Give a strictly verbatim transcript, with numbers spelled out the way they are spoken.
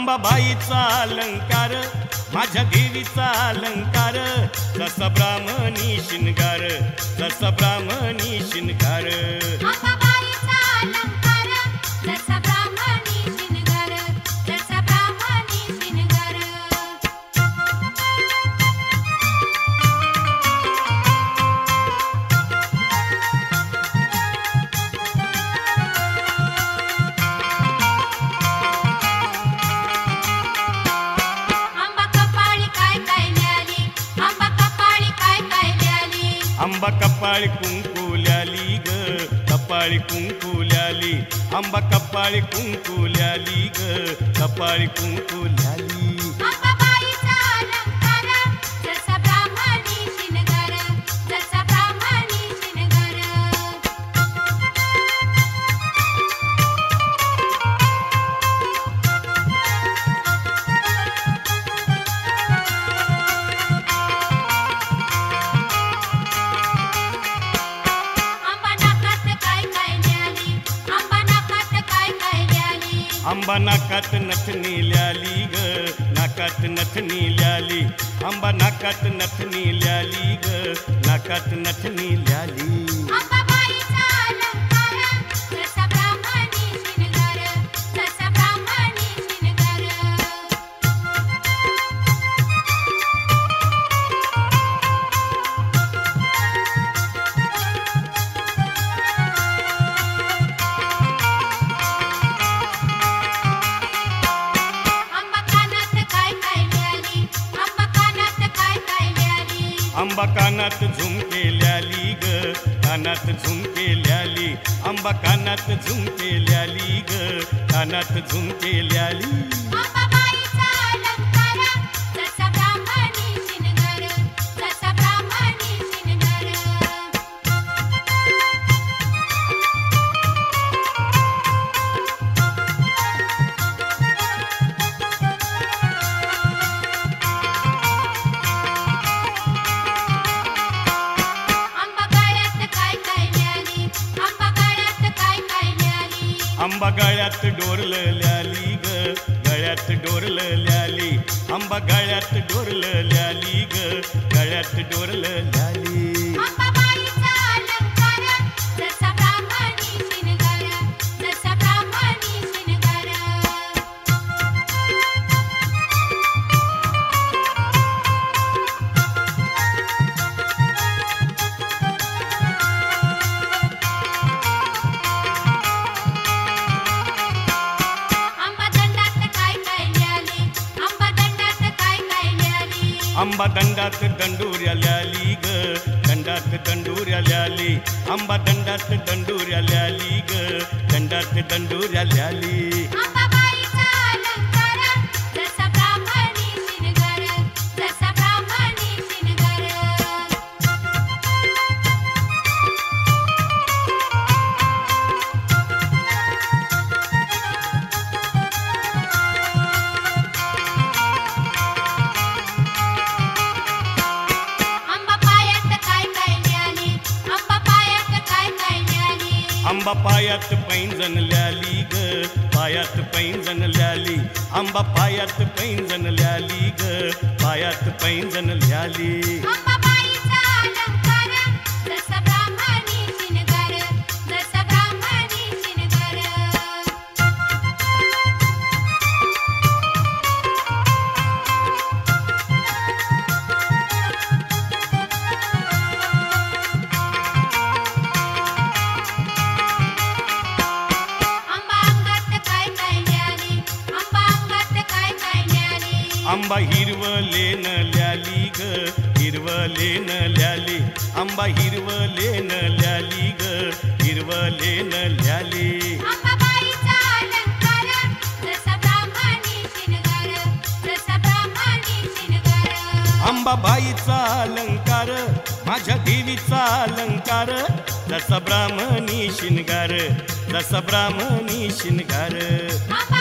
अंबाबाईचा अलंकार माझ्या देवीचा अलंकार जसा ब्राह्मणी शिनगार जसा ब्राह्मणी शिनगार अंबाबाईचा अलंकार जसा ब्राह्मणी शिनगार जसा ब्राह्मणी शिनगार आंबा कपाळी कुंकू ल्याली ग कपाळी कुंकू ल्याली आंबा कपाळी कुंकू ल्याली ग कपाळी कुंकू ल्याली अंबाबाईचा अलंकार जसा ब्राह्मणी शिनगार जसा ब्राह्मणी शिनगार आंबा नाकात नथनी ल्याली ग नाकात नथनी ल्याली आंबा नाकात नथनी ल्याली ग नाकात नथनी ल्याली अंबाबाईचा अलंकार जसा ब्राह्मणी शिनगार जसा ब्राह्मणी शिनगार आंबा कानात झुमके ल्याली ग कानात झुमके ल्याली आंबा कानात झुमके ल्याली ग कानात झुमके ल्याली अंबाबाईचा अलंकार जसा ब्राह्मणी शिनगार जसा ब्राह्मणी शिनगार आंबा गळ्यात डोरलं ल्याली ग गळ्यात डोरलं ल्याली आंबा गळ्यात डोरलं ल्याली ग गळ्यात डोरलं ल्याली अंबाबाईचा अलंकार जसा ब्राह्मणी शिनगार जसा ब्राह्मणी शिनगार आंबा दंडात दंडुऱ्या ल्याली ग दंडात दंडुऱ्या ल्याली आंबा दंडात दंडुऱ्या ल्याली ग दंडात दंडुऱ्या ल्याली अंबाबाईचा अलंकार जसा ब्राह्मणी शिनगार जसा ब्राह्मणी शिनगार आंबा पायात पैंजण ल्याली ग पायात पैंजण ल्याली आंबा पायात पैंजण ल्याली ग पायात पैंजण ल्याली अंबाबाईचा अलंकार जसा ब्राह्मणी शिनगार जसा ब्राह्मणी शिनगार आंबा हिरवलेन ल्याली ग हिरवलेन ल्याली आंबा हिरवलेन ल्याली ग हिरवलेन ल्याली अंबाबाईचा अलंकार जसा ब्राह्मणी शिनगार जसा ब्राह्मणी शिनगार अंबाबाईचा अलंकार माझ्या देवीचा अलंकार जसा ब्राह्मणी शिनगार जसा ब्राह्मणी शिनगार